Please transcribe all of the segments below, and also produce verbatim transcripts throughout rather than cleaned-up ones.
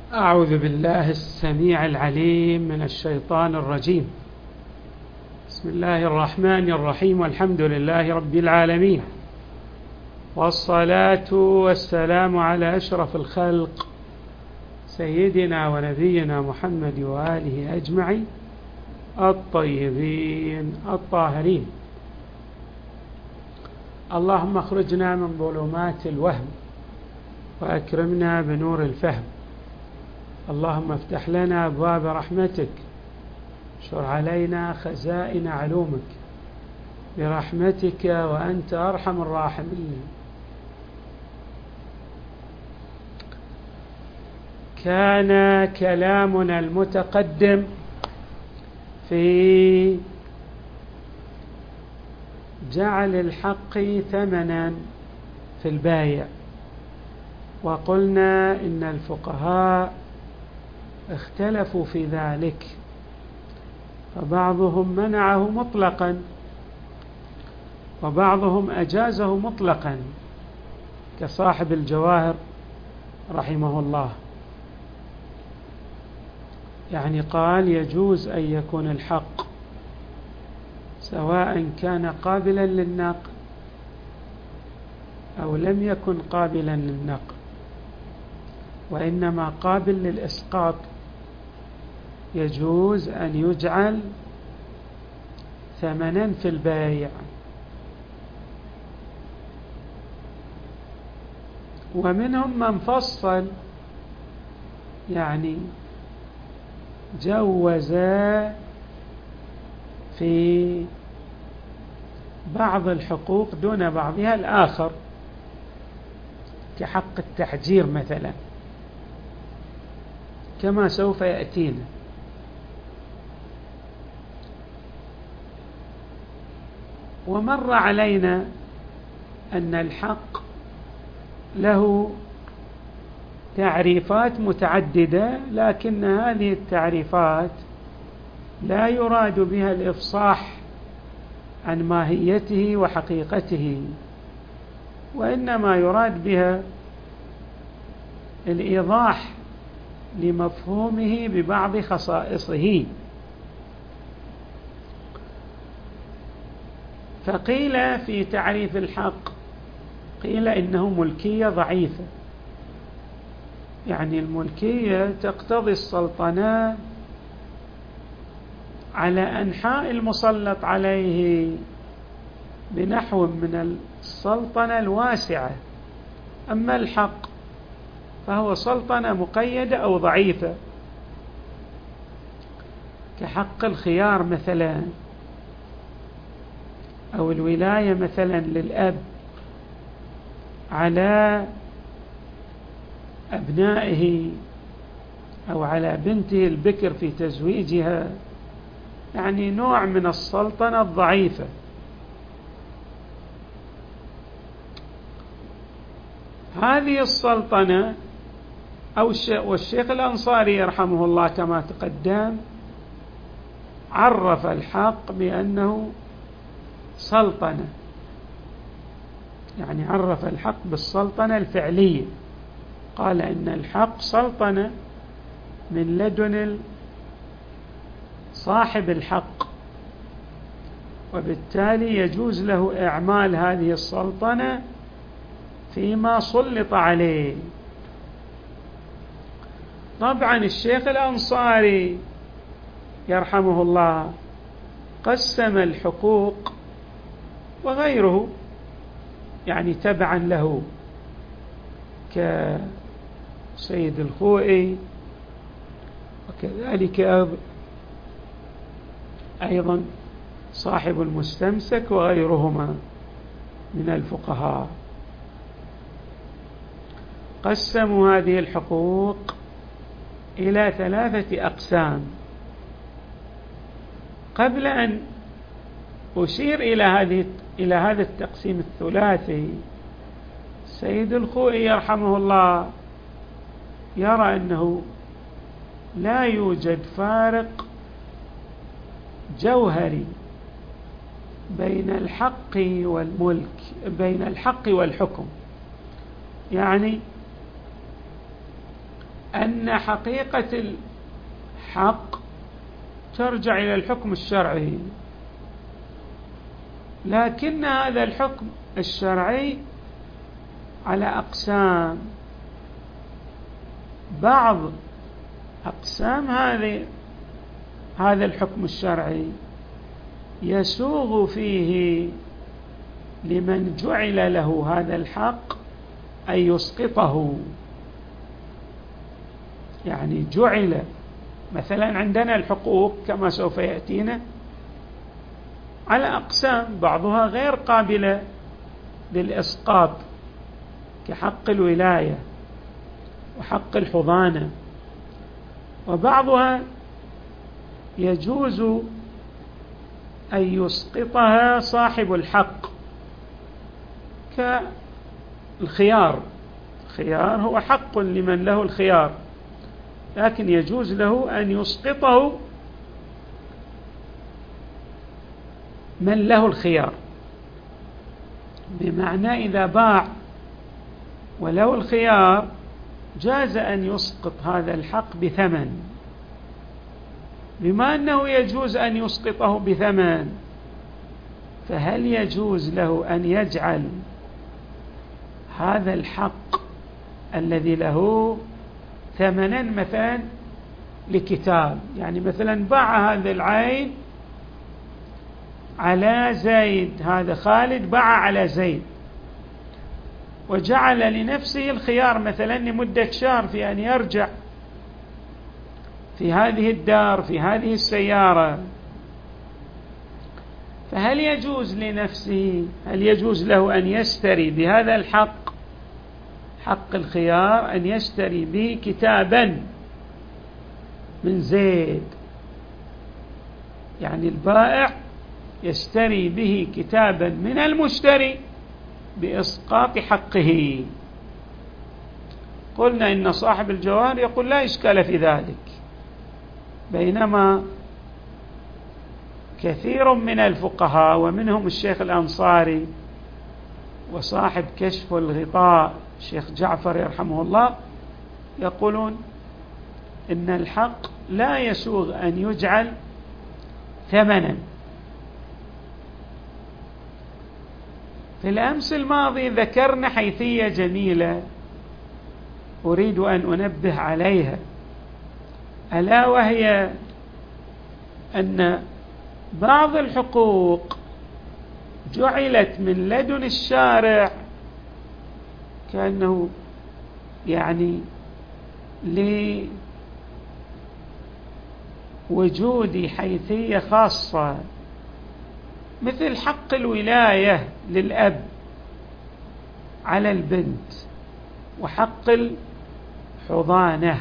أعوذ بالله السميع العليم من الشيطان الرجيم. بسم الله الرحمن الرحيم، والحمد لله رب العالمين، والصلاة والسلام على أشرف الخلق سيدنا ونبينا محمد وآله أجمعين الطيبين الطاهرين. اللهم اخرجنا من ظلمات الوهم وأكرمنا بنور الفهم. اللهم افتح لنا أبواب رحمتك، اشر علينا خزائن علومك برحمتك وأنت أرحم الراحمين. كان كلامنا المتقدم في جعل الحق ثمنا في البايع، وقلنا إن الفقهاء اختلفوا في ذلك، فبعضهم منعه مطلقا وبعضهم أجازه مطلقا كصاحب الجواهر رحمه الله، يعني قال يجوز أن يكون الحق سواء كان قابلا للنقل أو لم يكن قابلا للنقل، وإنما قابل للإسقاط، يجوز أن يجعل ثمنا في البيع. ومنهم من فصل، يعني جوز في بعض الحقوق دون بعضها الآخر، كحق التحجير مثلا، كما سوف يأتينا. ومر علينا أن الحق له تعريفات متعددة، لكن هذه التعريفات لا يراد بها الإفصاح عن ماهيته وحقيقته، وإنما يراد بها الإيضاح لمفهومه ببعض خصائصه. فقيل في تعريف الحق، قيل إنه ملكية ضعيفة، يعني الملكية تقتضي السلطنة على أنحاء المسلط عليه بنحو من السلطنة الواسعة، أما الحق فهو سلطنة مقيدة أو ضعيفة، كحق الخيار مثلا، أو الولاية مثلا للأب على أبنائه أو على بنته البكر في تزويجها، يعني نوع من السلطنة الضعيفة. هذه السلطنة أو والشيخ الأنصاري يرحمه الله كما تقدم عرف الحق بأنه سلطنة، يعني عرف الحق بالسلطنة الفعلية، قال إن الحق سلطنة من لدن صاحب الحق، وبالتالي يجوز له إعمال هذه السلطنة فيما سلط عليه. طبعا الشيخ الأنصاري يرحمه الله قسم الحقوق وغيره، يعني تبعا له، كسيد الخوئي، وكذلك أيضا صاحب المستمسك وغيرهما من الفقهاء، قسموا هذه الحقوق إلى ثلاثة أقسام. قبل أن أشير إلى هذه إلى هذا التقسيم الثلاثي، سيد الخوئي يرحمه الله يرى أنه لا يوجد فارق جوهري بين الحق والملك، بين الحق والحكم، يعني أن حقيقة الحق ترجع إلى الحكم الشرعي، لكن هذا الحكم الشرعي على أقسام. بعض أقسام هذه هذا الحكم الشرعي يسوغ فيه لمن جعل له هذا الحق أن يسقطه. يعني جعل مثلا عندنا الحقوق كما سوف يأتينا على أقسام، بعضها غير قابلة للإسقاط كحق الولاية وحق الحضانة، وبعضها يجوز أن يسقطها صاحب الحق كالخيار. الخيار هو حق لمن له الخيار، لكن يجوز له أن يسقطه من له الخيار، بمعنى إذا باع وله الخيار جاز أن يسقط هذا الحق بثمن. بما أنه يجوز أن يسقطه بثمن، فهل يجوز له أن يجعل هذا الحق الذي له ثمنا مثلا لكتاب؟ يعني مثلا باع هذا العين على زيد، هذا خالد باع على زيد وجعل لنفسه الخيار مثلا لمدة شهر في أن يرجع في هذه الدار في هذه السيارة، فهل يجوز لنفسه، هل يجوز له أن يشتري بهذا الحق، حق الخيار، أن يشتري به كتابا من زيد؟ يعني البائع يشتري به كتابا من المشتري بإسقاط حقه. قلنا إن صاحب الجوهر يقول لا إشكال في ذلك، بينما كثير من الفقهاء ومنهم الشيخ الأنصاري وصاحب كشف الغطاء الشيخ جعفر يرحمه الله يقولون إن الحق لا يسوغ أن يجعل ثمنا. في الأمس الماضي ذكرنا حيثية جميلة أريد أن أنبه عليها، ألا وهي أن بعض الحقوق جعلت من لدن الشارع كأنه يعني لوجود حيثية خاصة، مثل حق الولاية للأب على البنت وحق الحضانة.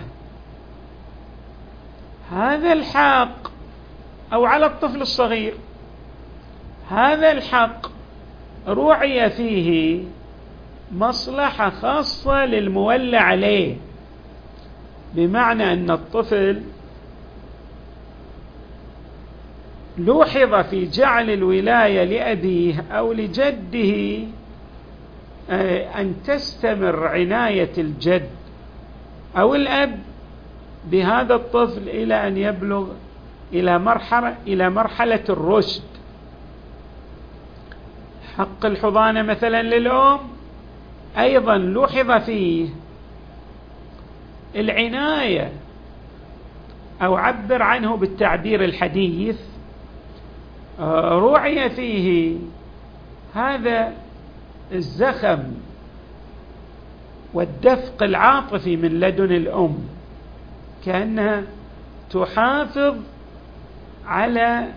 هذا الحق أو على الطفل الصغير، هذا الحق روعي فيه مصلحة خاصة للمولى عليه، بمعنى أن الطفل لوحظ في جعل الولاية لأبيه أو لجده أن تستمر عناية الجد أو الأب بهذا الطفل إلى أن يبلغ إلى مرحلة إلى مرحلة الرشد. حق الحضانة مثلا للأم أيضا لوحظ فيه العناية، أو عبر عنه بالتعبير الحديث روعي فيه هذا الزخم والدفق العاطفي من لدن الأم، كأنها تحافظ على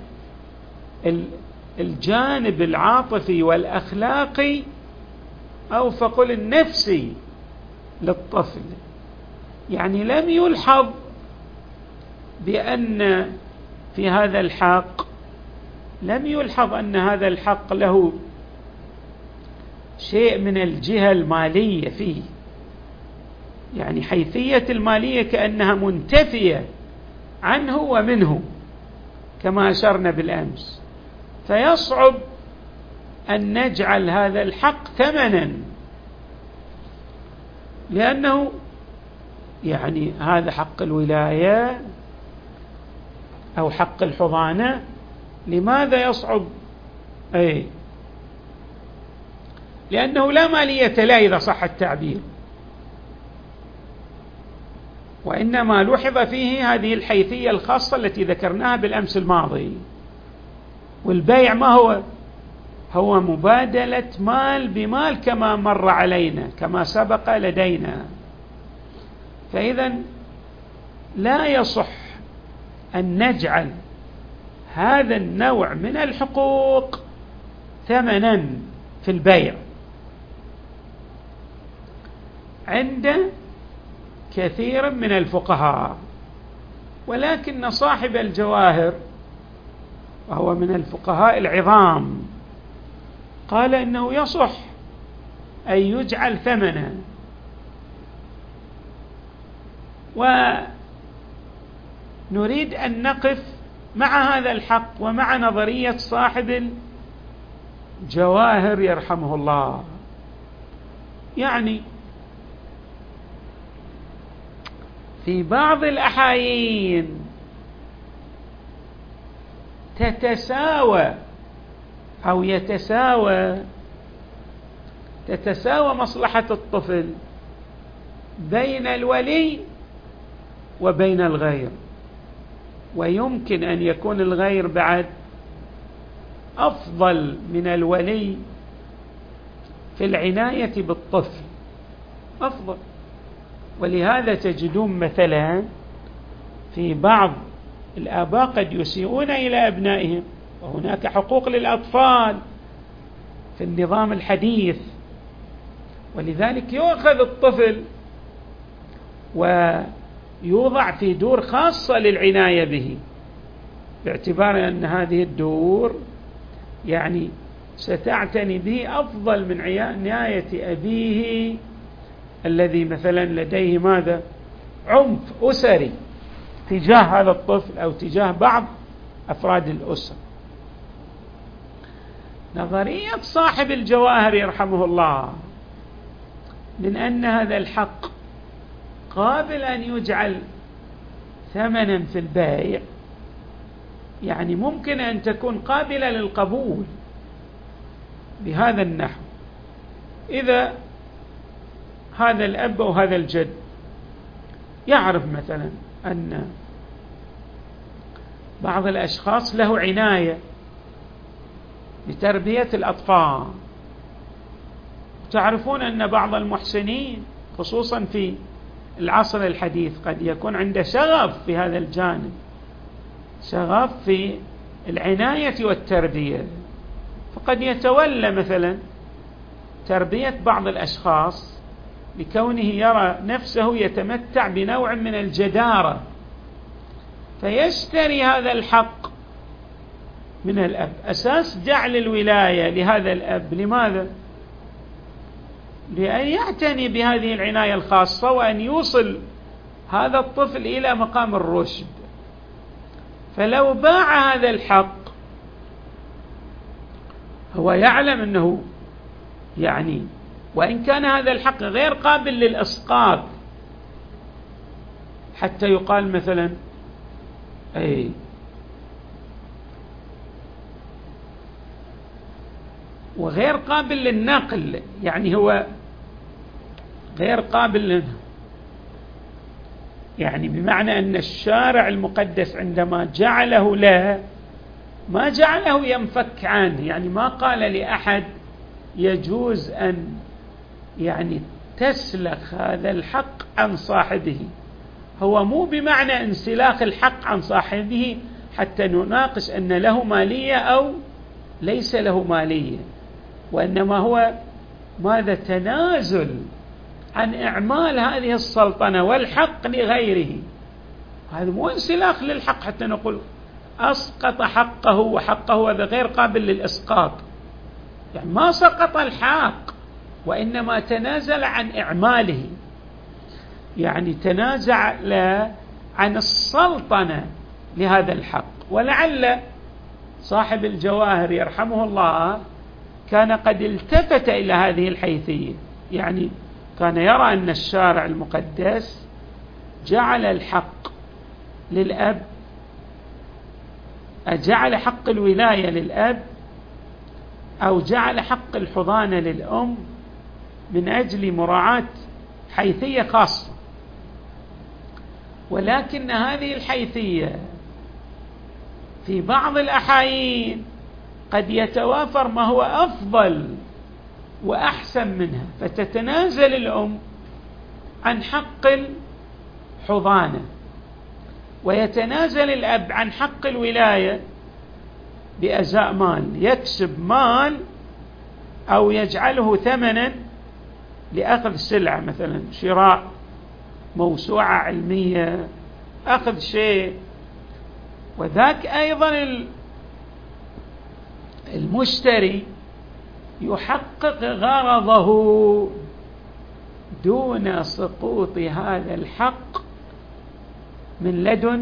الجانب العاطفي والأخلاقي أو فقل النفسي للطفل. يعني لم يلحظ بأن في هذا الحق لم يلحظ أن هذا الحق له شيء من الجهة المالية فيه، يعني حيثية المالية كأنها منتفية عنه ومنه كما أشرنا بالأمس، فيصعب أن نجعل هذا الحق ثمنا، لأنه يعني هذا حق الولاية أو حق الحضانة، لماذا يصعب؟ أي لأنه لا مالية له إذا صح التعبير، وإنما لوحظ فيه هذه الحيثية الخاصة التي ذكرناها بالأمس الماضي. والبيع ما هو؟ هو مبادلة مال بمال كما مر علينا، كما سبق لدينا. فإذا لا يصح أن نجعل هذا النوع من الحقوق ثمنا في البيع عند كثير من الفقهاء، ولكن صاحب الجواهر وهو من الفقهاء العظام قال إنه يصح أن يجعل ثمنا. ونريد أن نقف مع هذا الحق ومع نظرية صاحب الجواهر يرحمه الله. يعني في بعض الأحايين تتساوى أو يتساوى تتساوى مصلحة الطفل بين الولي وبين الغير، ويمكن أن يكون الغير بعد أفضل من الولي في العناية بالطفل، أفضل. ولهذا تجدون مثلا في بعض الآباء قد يسيئون إلى أبنائهم، وهناك حقوق للأطفال في النظام الحديث، ولذلك يؤخذ الطفل ويوضع في دور خاصة للعناية به، باعتبار أن هذه الدور يعني ستعتني به أفضل من عناية أبيه الذي مثلا لديه ماذا؟ عنف أسري تجاه هذا الطفل أو تجاه بعض أفراد الأسرة. نظرية صاحب الجواهر يرحمه الله من أن هذا الحق قابل أن يجعل ثمنا في البيع، يعني ممكن أن تكون قابلة للقبول بهذا النحو. إذا هذا الأب وهذا الجد يعرف مثلا أن بعض الأشخاص له عناية بتربية الأطفال، تعرفون أن بعض المحسنين خصوصا في العصر الحديث قد يكون عنده شغف في هذا الجانب، شغف في العناية والتربية، فقد يتولى مثلا تربية بعض الأشخاص لكونه يرى نفسه يتمتع بنوع من الجدارة، فيشتري هذا الحق من الأب أساس جعل الولاية لهذا الأب. لماذا؟ لأن يعتني بهذه العناية الخاصة وأن يوصل هذا الطفل إلى مقام الرشد. فلو باع هذا الحق هو يعلم أنه يعني وإن كان هذا الحق غير قابل للإسقاط حتى يقال مثلا أي وغير قابل للنقل، يعني هو غير قابل، يعني بمعنى أن الشارع المقدس عندما جعله له ما جعله ينفك عنه، يعني ما قال لأحد يجوز أن يعني تسلخ هذا الحق عن صاحبه. هو مو بمعنى انسلاخ الحق عن صاحبه حتى نناقش أن له مالية أو ليس له مالية، وإنما هو ماذا؟ تنازل عن إعمال هذه السلطنة والحق لغيره. هذا مو انسلاخ للحق حتى نقول أسقط حقه وحقه هذا غير قابل للإسقاط، يعني ما سقط الحق وإنما تنازل عن إعماله، يعني تنازل عن السلطنة لهذا الحق. ولعل صاحب الجواهر يرحمه الله كان قد التفت إلى هذه الحيثية، يعني كان يرى أن الشارع المقدس جعل الحق للأب، أجعل حق الولاية للأب أو جعل حق الحضانة للأم من أجل مراعاة حيثية خاصة، ولكن هذه الحيثية في بعض الأحايين قد يتوافر ما هو أفضل وأحسن منها، فتتنازل الأم عن حق الحضانة ويتنازل الأب عن حق الولاية بأزاء مال، يكسب مال أو يجعله ثمنا لأخذ سلعة، مثلا شراء موسوعة علمية، أخذ شيء، وذاك أيضا المشتري يحقق غرضه دون سقوط هذا الحق من لدن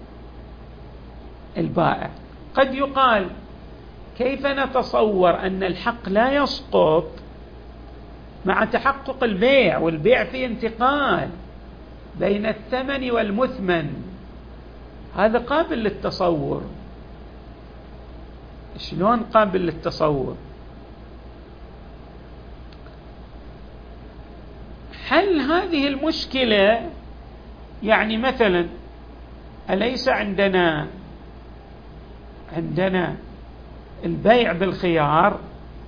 البائع. قد يقال كيف نتصور أن الحق لا يسقط مع تحقق البيع، والبيع فيه انتقال بين الثمن والمثمن، هذا قابل للتصور. شلون قابل للتصور؟ حل هذه المشكلة، يعني مثلا أليس عندنا عندنا البيع بالخيار؟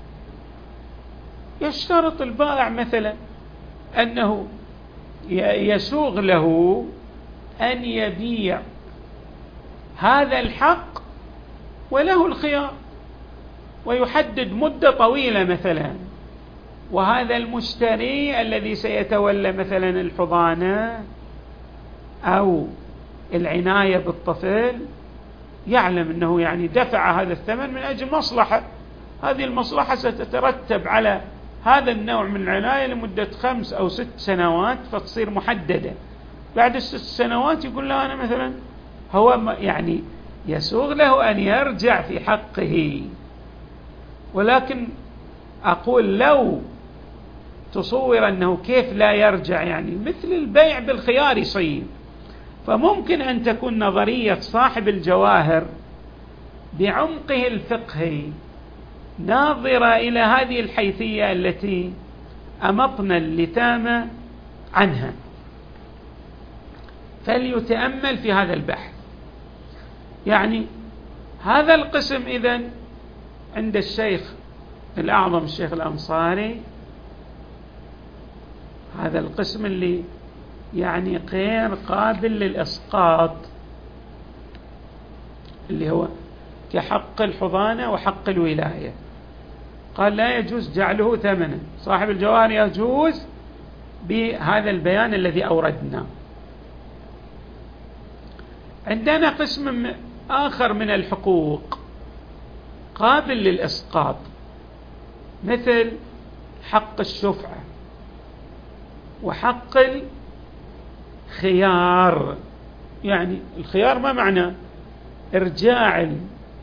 يشترط البائع مثلا أنه يسوغ له أن يبيع هذا الحق وله الخيار، ويحدد مدة طويلة مثلا، وهذا المشتري الذي سيتولى مثلا الحضانة أو العناية بالطفل يعلم أنه يعني دفع هذا الثمن من أجل مصلحة، هذه المصلحة ستترتب على هذا النوع من العناية لمدة خمس أو ست سنوات فتصير محددة. بعد الست سنوات يقول له أنا مثلا، هو يعني يسوغ له أن يرجع في حقه، ولكن أقول لو تصور أنه كيف لا يرجع، يعني مثل البيع بالخيار يصير، فممكن أن تكون نظرية صاحب الجواهر بعمقه الفقهي ناظرة إلى هذه الحيثية التي أمطنا اللثام عنها، فليتأمل في هذا البحث. يعني هذا القسم إذن عند الشيخ الأعظم الشيخ الأنصاري، هذا القسم اللي يعني غير قابل للإسقاط، اللي هو كحق الحضانة وحق الولاية، قال لا يجوز جعله ثمنا. صاحب الجواهر يجوز بهذا البيان الذي أوردنا. عندنا قسم آخر من الحقوق قابل للإسقاط، مثل حق الشفعة وحق الخيار. يعني الخيار ما معنى؟ إرجاع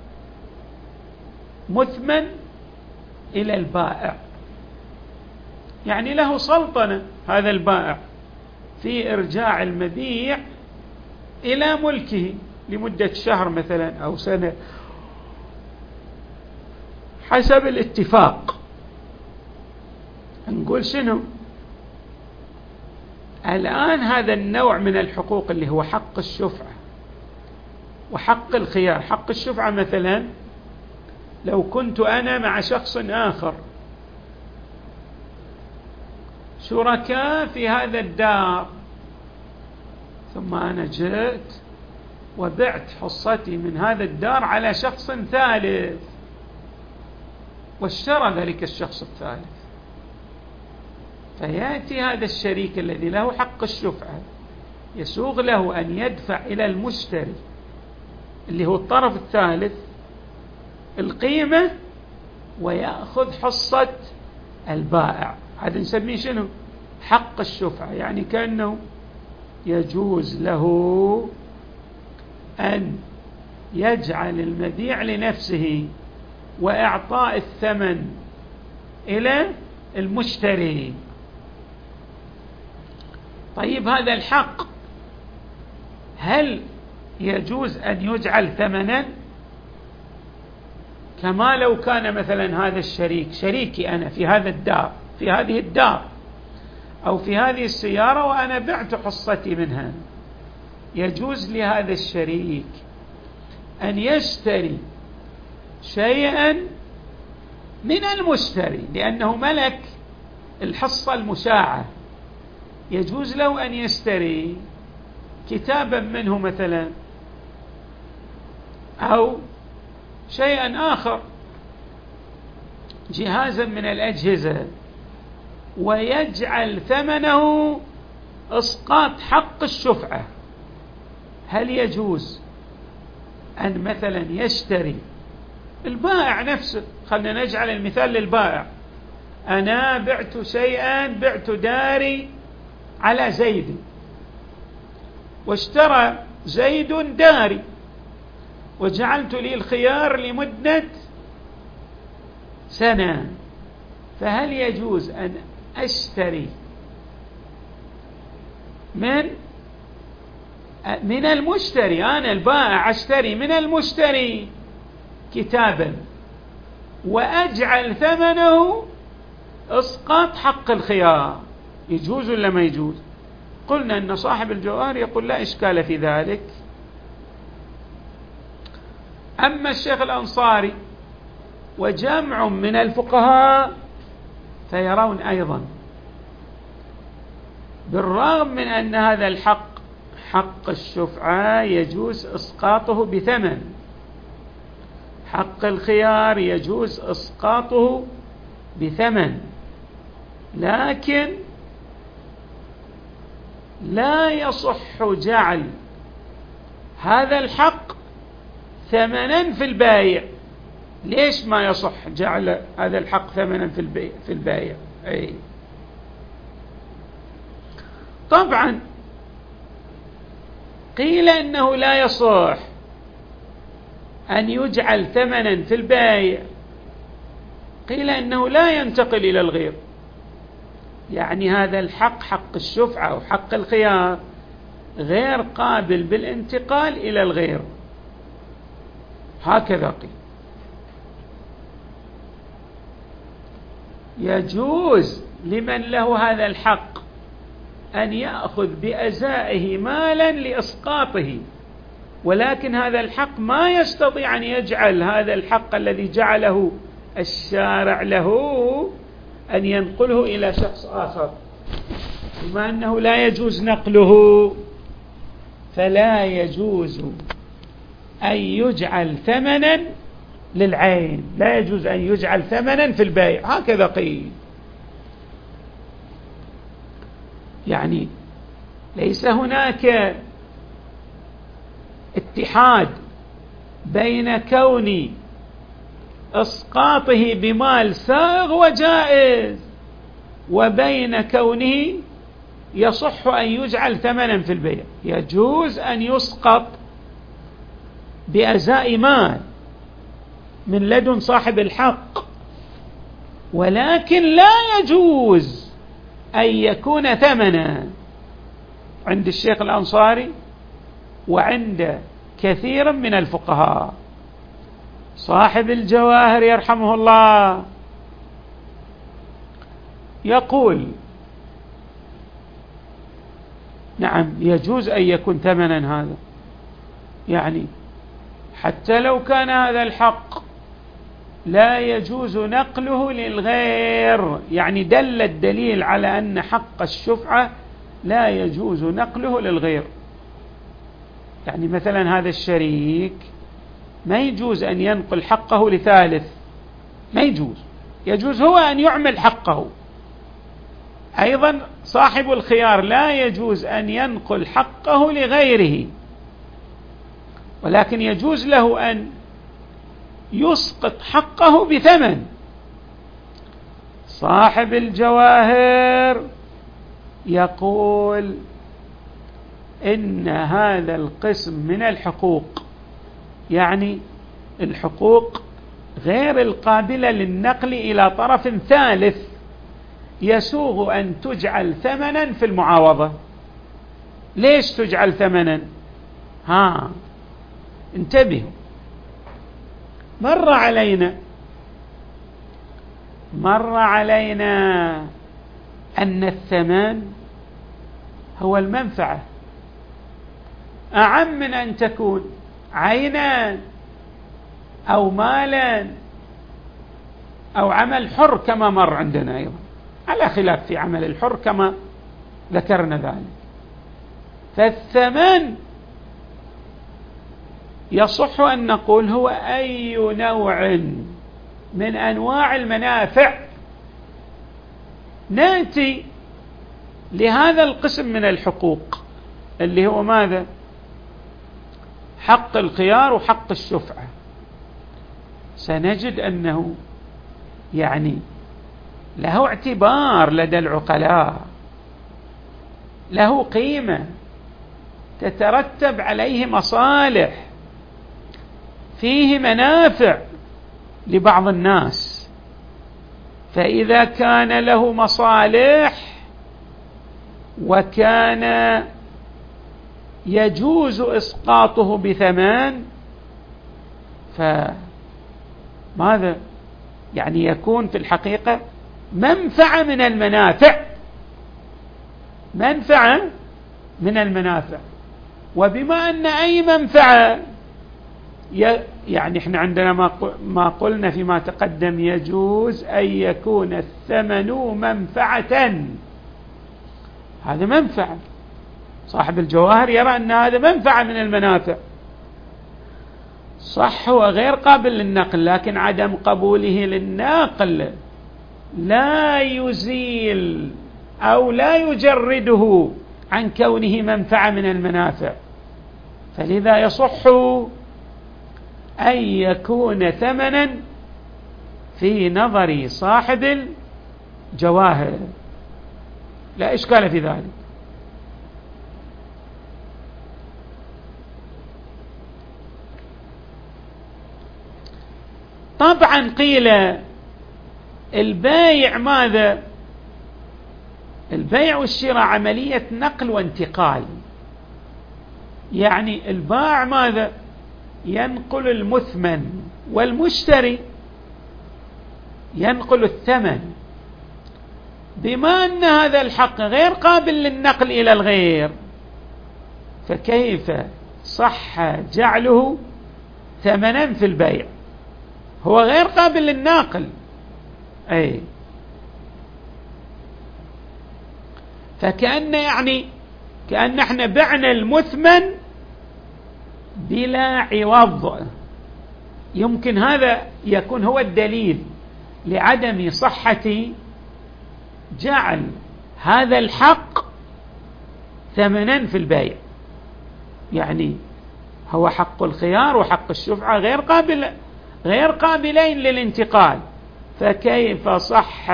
المثمن إلى البائع، يعني له سلطنة هذا البائع في إرجاع المبيع إلى ملكه لمدة شهر مثلا أو سنة حسب الاتفاق. نقول شنو؟ الآن هذا النوع من الحقوق اللي هو حق الشفعة وحق الخيار. حق الشفعة مثلا لو كنت أنا مع شخص آخر شركاء في هذا الدار، ثم أنا جئت وبعت حصتي من هذا الدار على شخص ثالث، واشترى ذلك الشخص الثالث، فيأتي هذا الشريك الذي له حق الشفعة يسوغ له أن يدفع إلى المشتري اللي هو الطرف الثالث القيمة ويأخذ حصة البائع. هذا نسميه شنو؟ حق الشفعة. يعني كأنه يجوز له أن يجعل المبيع لنفسه وإعطاء الثمن إلى المشتري. طيب هذا الحق هل يجوز أن يجعل ثمنا؟ كما لو كان مثلا هذا الشريك شريكي أنا في هذا الدار، في هذه الدار أو في هذه السيارة، وأنا بعت حصتي منها. يجوز لهذا الشريك أن يشتري شيئا من المشتري لأنه ملك الحصة المشاعة. يجوز له أن يشتري كتابا منه مثلا أو شيئا آخر، جهازا من الأجهزة، ويجعل ثمنه إسقاط حق الشفعة. هل يجوز أن مثلا يشتري البائع نفسه؟ خلنا نجعل المثال للبائع. أنا بعت شيئا، بعت داري على زيد، واشترى زيد داري، وجعلت لي الخيار لمدة سنة. فهل يجوز أن أشتري من من المشتري، أنا البائع أشتري من المشتري كتابا وأجعل ثمنه إسقاط حق الخيار؟ يجوز ولا ما يجوز؟ قلنا أن صاحب الجواهر يقول لا إشكال في ذلك. أما الشيخ الأنصاري وجمع من الفقهاء فيرون أيضا بالرغم من أن هذا الحق حق الشفعة يجوز إسقاطه بثمن، حق الخيار يجوز إسقاطه بثمن، لكن لا يصح جعل هذا الحق ثمنا في البائع. ليش ما يصح جعل هذا الحق ثمنا في البائع؟ أي طبعا قيل إنه لا يصح أن يجعل ثمنا في البائع، قيل إنه لا ينتقل إلى الغير، يعني هذا الحق حق الشفعة أو حق الخيار غير قابل بالانتقال إلى الغير، هكذا قيل. يجوز لمن له هذا الحق أن يأخذ بأزائه مالا لإسقاطه، ولكن هذا الحق ما يستطيع أن يجعل هذا الحق الذي جعله الشارع له أن ينقله إلى شخص آخر، بما أنه لا يجوز نقله، فلا يجوز أن يجعل ثمنا للعين، لا يجوز أن يجعل ثمنا في البيع، هكذا قيل. يعني ليس هناك اتحاد بين كون إسقاطه بمال سائغ وجائز وبين كونه يصح أن يجعل ثمنا في البيع. يجوز أن يسقط بأزاء مال من لدن صاحب الحق، ولكن لا يجوز أن يكون ثمنا عند الشيخ الأنصاري وعند كثير من الفقهاء. صاحب الجواهر يرحمه الله يقول نعم يجوز أن يكون ثمنا هذا، يعني حتى لو كان هذا الحق لا يجوز نقله للغير، يعني دل الدليل على أن حق الشفعة لا يجوز نقله للغير. يعني مثلا هذا الشريك ما يجوز أن ينقل حقه لثالث، ما يجوز، يجوز هو أن يعمل حقه. أيضا صاحب الخيار لا يجوز أن ينقل حقه لغيره، ولكن يجوز له أن يسقط حقه بثمن. صاحب الجواهر يقول إن هذا القسم من الحقوق، يعني الحقوق غير القابلة للنقل إلى طرف ثالث، يسوغ أن تجعل ثمنا في المعاوضة. ليش تجعل ثمنا؟ ها انتبهوا، مر علينا مر علينا أن الثمن هو المنفعة أعم من أن تكون عينا أو مالا أو عمل حر كما مر عندنا أيضا، على خلاف في عمل الحر كما ذكرنا ذلك. فالثمن يصح أن نقول هو أي نوع من أنواع المنافع. نأتي لهذا القسم من الحقوق اللي هو ماذا؟ حق الخيار وحق الشفعة. سنجد أنه يعني له اعتبار لدى العقلاء، له قيمة، تترتب عليه مصالح، فيه منافع لبعض الناس. فإذا كان له مصالح وكان يجوز إسقاطه بثمن، فماذا يعني يكون في الحقيقة منفعة من المنافع، منفعة من المنافع. وبما أن أي منفعة يعني احنا عندنا ما قلنا فيما تقدم يجوز أن يكون الثمن منفعة، هذا منفعة، صاحب الجواهر يرى أن هذا منفعة من المنافع، صح هو غير قابل للنقل، لكن عدم قبوله للنقل لا يزيل أو لا يجرده عن كونه منفعة من المنافع. فلذا يصح أن يكون ثمنا في نظر صاحب الجواهر، لا إشكال في ذلك. طبعا قيل البيع ماذا؟ البيع والشراء عملية نقل وانتقال، يعني البائع ماذا؟ ينقل المثمن، والمشتري ينقل الثمن. بما أن هذا الحق غير قابل للنقل إلى الغير، فكيف صح جعله ثمنا في البيع؟ هو غير قابل للنقل، أي فكأن يعني كأن احنا بعنا المثمن بلا عوض. يمكن هذا يكون هو الدليل لعدم صحة جعل هذا الحق ثمنا في البيع، يعني هو حق الخيار وحق الشفعة غير قابل غير قابلين للانتقال، فكيف صح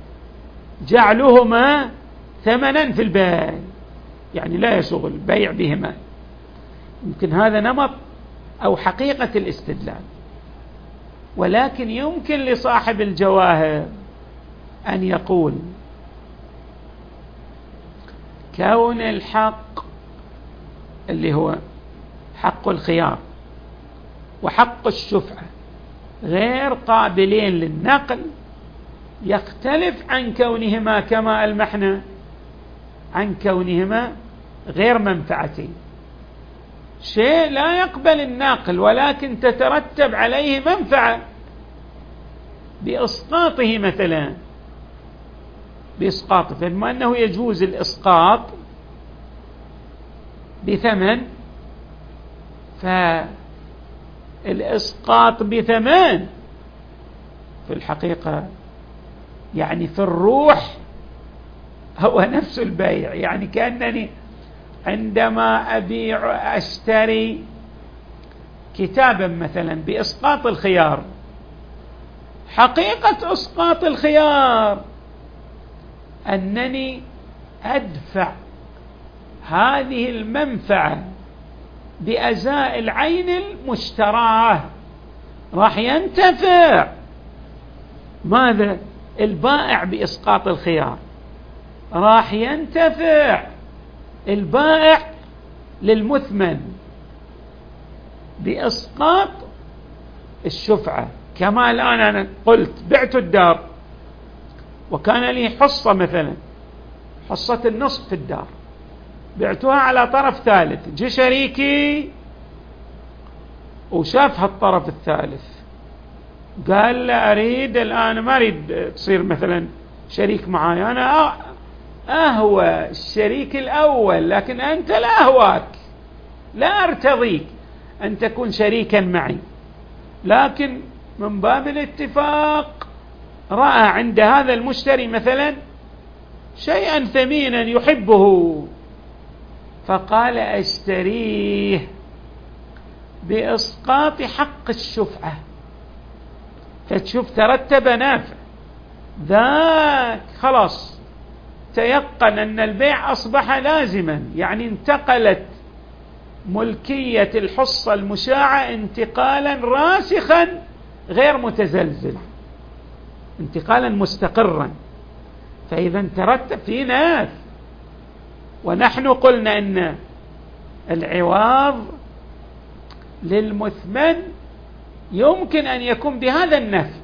جعلهما ثمنا في البيع؟ يعني لا يسوغ البيع بهما. يمكن هذا نمط أو حقيقة الاستدلال، ولكن يمكن لصاحب الجواهر أن يقول كون الحق اللي هو حق الخيار وحق الشفعة غير قابلين للنقل يختلف عن كونهما كما ألمحنا عن كونهما غير منفعتين. شيء لا يقبل النقل ولكن تترتب عليه منفعة بإسقاطه مثلا، بإسقاطه، فبما أنه يجوز الإسقاط بثمن، فالإسقاط بثمن في الحقيقة يعني في الروح هو نفس البيع. يعني كأنني عندما أبيع أشتري كتابا مثلا بإسقاط الخيار، حقيقة إسقاط الخيار أنني أدفع هذه المنفعة بأزاء العين المشتراه، راح ينتفع ماذا؟ البائع بإسقاط الخيار راح ينتفع البائع للمثمن، بإسقاط الشفعة. كما الآن أنا قلت بعت الدار وكان لي حصة، مثلا حصة النصف في الدار، بعتها على طرف ثالث، جي شريكي وشاف هالطرف الثالث قال له أريد الآن، ما أريد تصير مثلا شريك معاي، أنا أهوى الشريك الأول، لكن أنت لا أهواك، لا أرتضيك أن تكون شريكا معي، لكن من باب الاتفاق رأى عند هذا المشتري مثلا شيئا ثمينا يحبه، فقال أشتريه بإسقاط حق الشفعة، فتشوف ترتب نافع، ذاك خلاص تيقن أن البيع أصبح لازما، يعني انتقلت ملكية الحصة المشاعة انتقالا راسخا غير متزلزل، انتقالا مستقرا، فإذا ترتب في ناف. ونحن قلنا أن العوض للمثمن يمكن أن يكون بهذا النفع،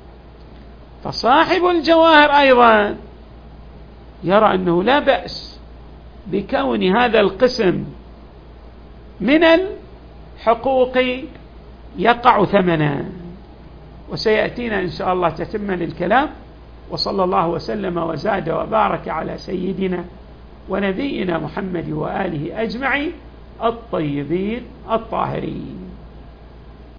فصاحب الجواهر أيضا يرى أنه لا بأس بكون هذا القسم من الحقوق يقع ثمنا. وسيأتينا إن شاء الله تتمة للكلام، وصلى الله وسلم وزاد وبارك على سيدنا ونبينا محمد وآله أجمعين الطيبين الطاهرين.